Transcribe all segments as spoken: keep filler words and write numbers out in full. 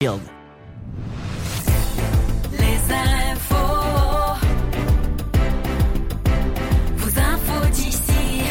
Les infos, vos infos d'ici.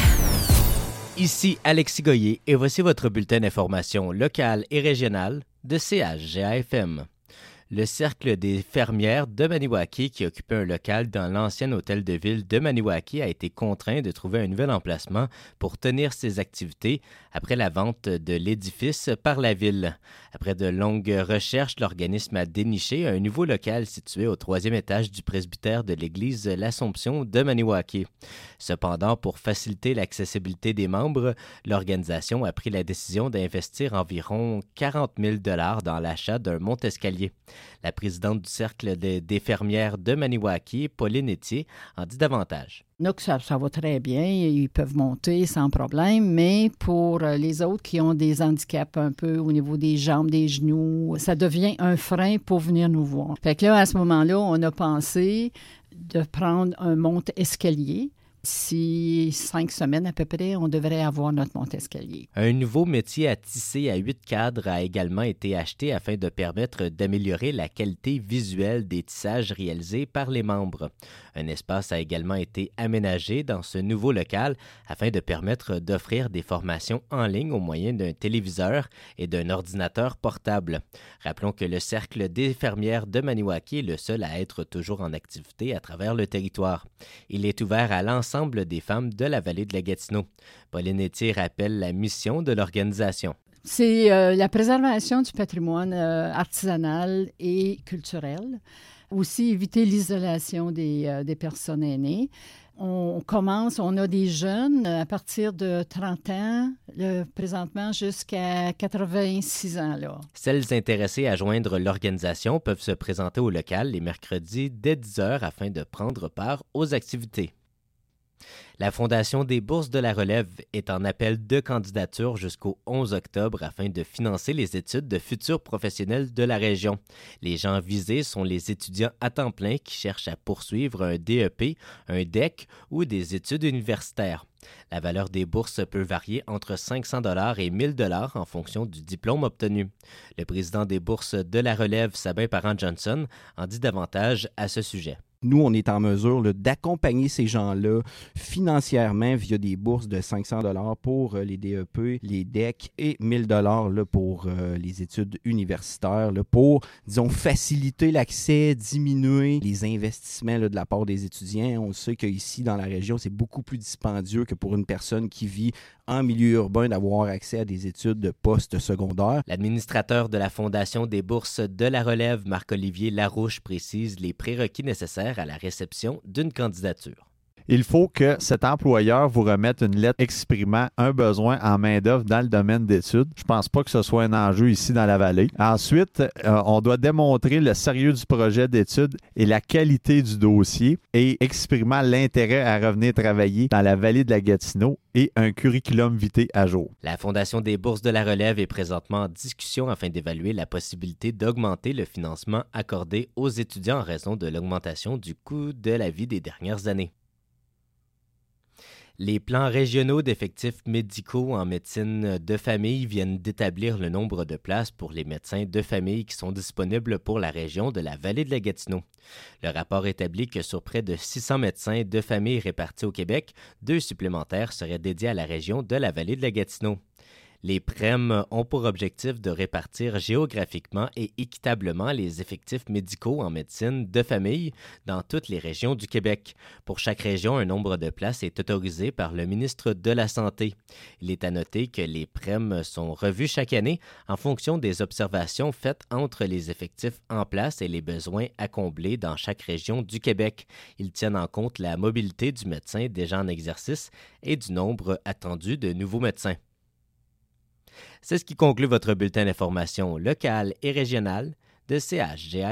Ici Alexis Goyer et voici votre bulletin d'information locale et régionale de C H G A F M. Le Cercle des fermières de Maniwaki, qui occupait un local dans l'ancien hôtel de ville de Maniwaki, a été contraint de trouver un nouvel emplacement pour tenir ses activités après la vente de l'édifice par la ville. Après de longues recherches, l'organisme a déniché un nouveau local situé au troisième étage du presbytère de l'église L'Assomption de Maniwaki. Cependant, pour faciliter l'accessibilité des membres, l'organisation a pris la décision d'investir environ quarante mille dollars dans l'achat d'un monte-escalier. La présidente du Cercle des, des fermières de Maniwaki, Pauline Etier, en dit davantage. Donc, ça, ça va très bien, ils peuvent monter sans problème, mais pour les autres qui ont des handicaps un peu au niveau des jambes, des genoux, ça devient un frein pour venir nous voir. Fait que là, à ce moment-là, on a pensé de prendre un monte-escalier. D'ici cinq semaines à peu près, on devrait avoir notre monte-escalier. Un nouveau métier à tisser à huit cadres a également été acheté afin de permettre d'améliorer la qualité visuelle des tissages réalisés par les membres. Un espace a également été aménagé dans ce nouveau local afin de permettre d'offrir des formations en ligne au moyen d'un téléviseur et d'un ordinateur portable. Rappelons que le Cercle des fermières de Maniwaki est le seul à être toujours en activité à travers le territoire. Il est ouvert à l'ensemble des femmes de la vallée de la Gatineau. Pauline Etier rappelle la mission de l'organisation. C'est euh, la préservation du patrimoine euh, artisanal et culturel. Aussi, éviter l'isolation des, euh, des personnes aînées. On commence, on a des jeunes à partir de trente ans, le, présentement jusqu'à quatre-vingt-six ans. Là. Celles intéressées à joindre l'organisation peuvent se présenter au local les mercredis dès dix heures afin de prendre part aux activités. La Fondation des bourses de la relève est en appel de candidature jusqu'au onze octobre afin de financer les études de futurs professionnels de la région. Les gens visés sont les étudiants à temps plein qui cherchent à poursuivre un D E P, un D E C ou des études universitaires. La valeur des bourses peut varier entre cinq cents dollars et mille dollars en fonction du diplôme obtenu. Le président des bourses de la relève, Sabin Parent-Johnson, en dit davantage à ce sujet. Nous, on est en mesure là, d'accompagner ces gens-là financièrement via des bourses de cinq cents dollars pour euh, les D E P, les D E C et mille dollars là, pour euh, les études universitaires là, pour, disons, faciliter l'accès, diminuer les investissements là, de la part des étudiants. On sait qu'ici, dans la région, c'est beaucoup plus dispendieux que pour une personne qui vit en milieu urbain d'avoir accès à des études de post-secondaire. L'administrateur de la Fondation des bourses de la relève, Marc-Olivier Larouche, précise les prérequis nécessaires à la réception d'une candidature. Il faut que cet employeur vous remette une lettre exprimant un besoin en main-d'œuvre dans le domaine d'études. Je ne pense pas que ce soit un enjeu ici dans la vallée. Ensuite, euh, on doit démontrer le sérieux du projet d'études et la qualité du dossier et exprimant l'intérêt à revenir travailler dans la vallée de la Gatineau et un curriculum vitae à jour. La Fondation des bourses de la relève est présentement en discussion afin d'évaluer la possibilité d'augmenter le financement accordé aux étudiants en raison de l'augmentation du coût de la vie des dernières années. Les plans régionaux d'effectifs médicaux en médecine de famille viennent d'établir le nombre de places pour les médecins de famille qui sont disponibles pour la région de la vallée de la Gatineau. Le rapport établit que sur près de six cents médecins de famille répartis au Québec, deux supplémentaires seraient dédiés à la région de la vallée de la Gatineau. Les P R E M ont pour objectif de répartir géographiquement et équitablement les effectifs médicaux en médecine de famille dans toutes les régions du Québec. Pour chaque région, un nombre de places est autorisé par le ministre de la Santé. Il est à noter que les P R E M sont revus chaque année en fonction des observations faites entre les effectifs en place et les besoins à combler dans chaque région du Québec. Ils tiennent en compte la mobilité du médecin déjà en exercice et du nombre attendu de nouveaux médecins. C'est ce qui conclut votre bulletin d'information locale et régionale de C H G A.